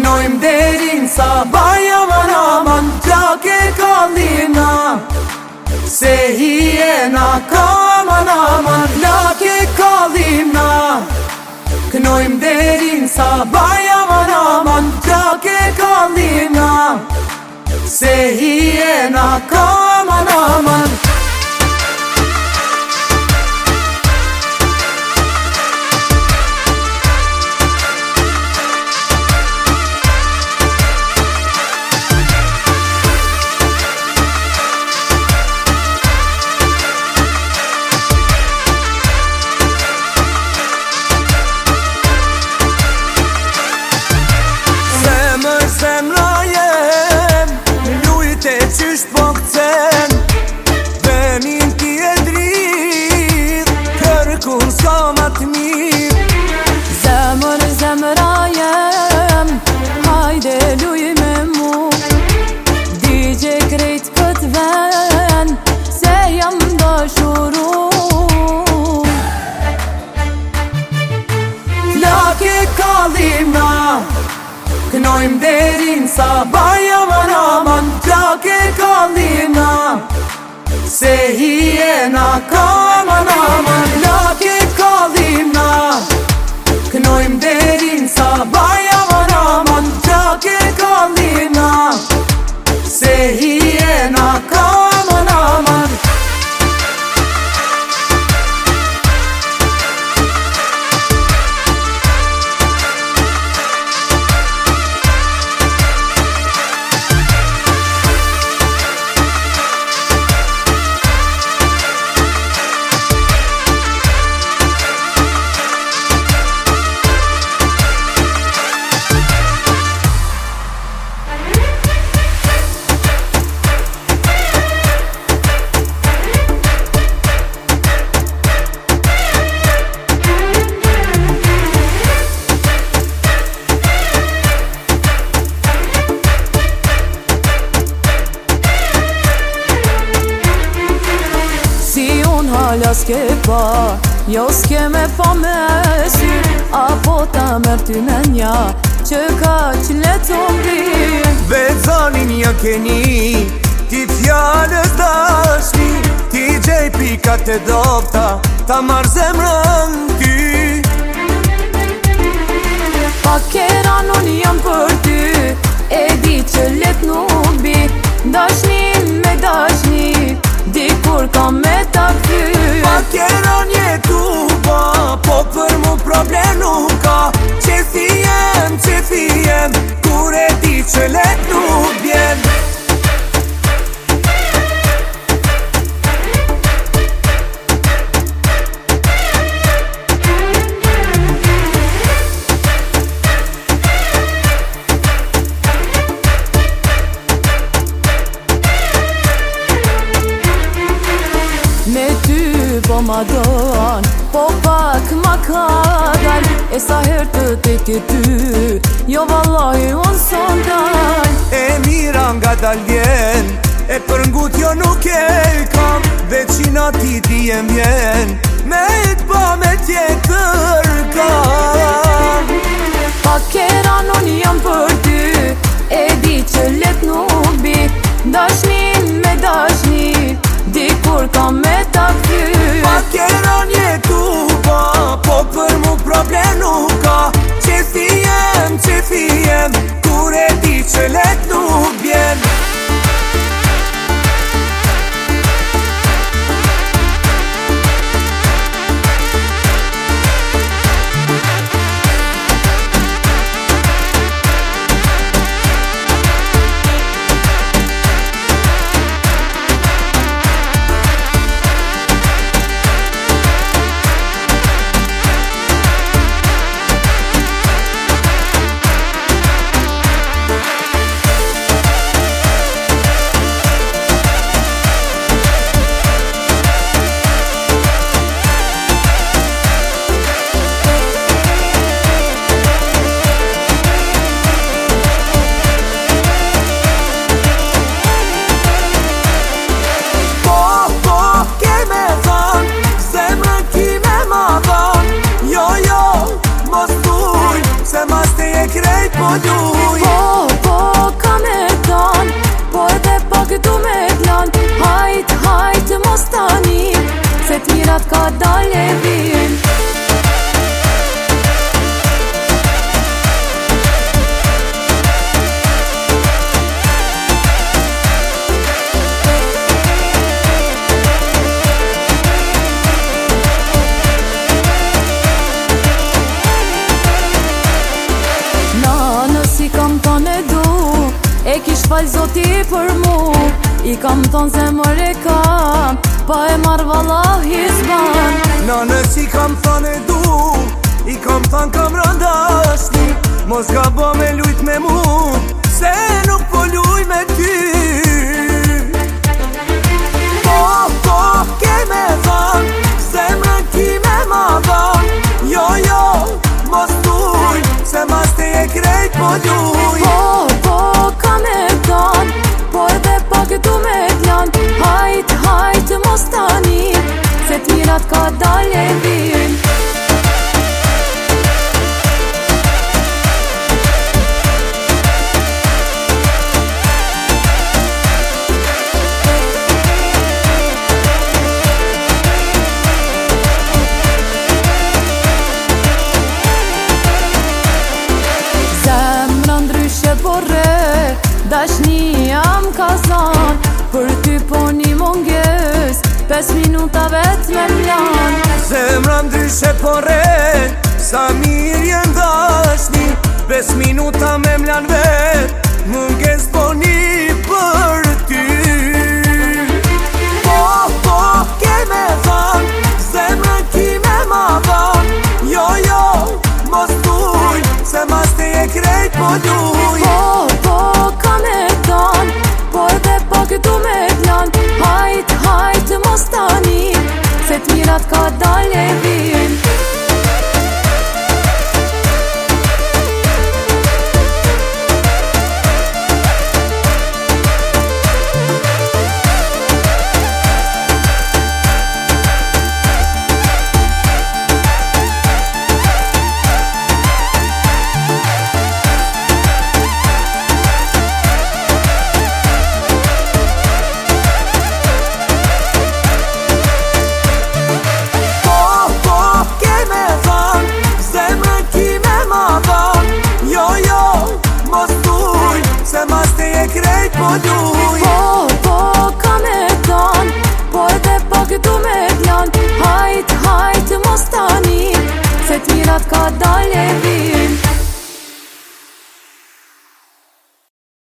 Kënojmë derin sa baj aman aman, plak e kallina. Se hiena ka aman aman, plak e kallina. Kënojmë derin sa baj aman aman, plak e kallina. Se hiena ka aman aman. Zemra jem, lujte qysh po këcen, venin ti e dridh, kërkun s'ka ma t'mirë. Zemra jem, hajde luj me mu, digje krejt kët ven, se jam dashuru. Plak e kallina, kënojmë derin sa baj aman aman, plak e kallina. Se hiena ka aman aman, plak e kallina. Kënojmë derin sa baj aman aman, plak e kallina. Se hiena ka aman aman. Hala s'ke pa, jo s'ke me pa me sy, apo ta mërë ty me nja, që ka që letë mbi. Vezanin ja keni, ti fjallës dashni, ti gjej pikat e dopta, ta marrë zemrën ty. Pakera nun jam për ty, e di që letë nuk bi, dashni me dashni, dikur ka me ta ky. Pakera njetu ba, po për mu problem nuk ka. Qefi jem, kur e di që let nuk bjen. Me ty po ma don, po pak ma ka dal, e sa her të tek e ty, jo vallahi unë son dal. E mira nga dal vjen, e për ngut jo nuk e kam, veçina ti dijem vjen, me t'pa me tjetër kam. Pakera nun jam për ty, e di që let nuk bi, dashni me dashni, dikur ka me ta ky. Pakera njetu ba, po për mu problem nuk ka. Qefi jem, kur e di që let nuk bjen. po luj. Po, ka me tan, po edhe pak du me plan. Hajt, mos tani, se t'mirat ka dalje vin. I kam thonë e du, e kish fal zoti për mu. I kam thonë zemër e kam, pa e marrë vallahi s'ban. Nanës i kam thonë e du, i kam thonë kam rëndashni. Mos ka bo me lujt me mu, se nuk po luj me ty. Po, ke me than, zemrën ki me ma dhan. Jo, mos luj, se mas te e krejt po luj. Po, ka me than, po edhe pak du me plan. Hajt, mos tani, se t'mirat ka dalje vin. Dashni jam ka zan, për ty po një munges, 5 minuta vet me mlan. Zemra ndryshe po re, sa mirë jem dashni. 5 minuta me mlan vet, munges po një për ty. Po, ke me than, zemra ki me ma dhan. Jo, mos luj, se mas te e krejt po luj. Po, ka me than, po edhe pak du me plan. Hajt, mos tani, se t'mirat ka dalje vin. Se mas te e krejt po luj.